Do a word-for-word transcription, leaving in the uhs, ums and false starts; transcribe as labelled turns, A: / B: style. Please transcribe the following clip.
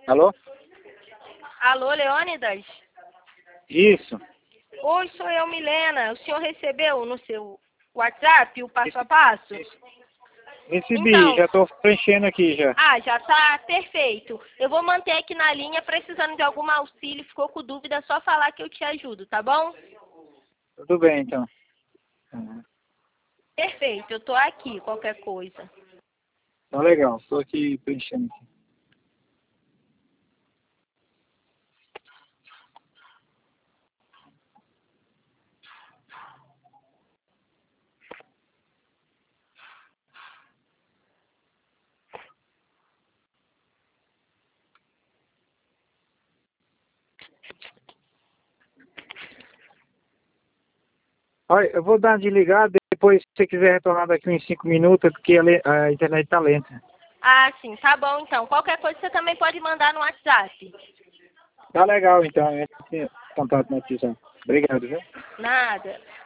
A: Alô?
B: Alô, Leônidas?
A: Isso.
B: Oi, sou eu, Milena. O senhor recebeu no seu WhatsApp o passo a passo?
A: Recebi,
B: Então,
A: já estou preenchendo aqui já.
B: Ah, já tá perfeito. Eu vou manter aqui na linha, precisando de algum auxílio, ficou com dúvida, é só falar que eu te ajudo, tá bom?
A: Tudo bem, então. Uhum.
B: Perfeito, eu tô aqui, qualquer coisa.
A: Tá legal, estou aqui preenchendo aqui. Olha, eu vou dar uma desligada, depois se você quiser retornar daqui uns cinco minutos, porque a, le- a internet está lenta.
B: Ah, sim, tá bom então. Qualquer coisa você também pode mandar no WhatsApp.
A: Tá legal, então, esse contato no WhatsApp. Obrigado, viu?
B: Nada.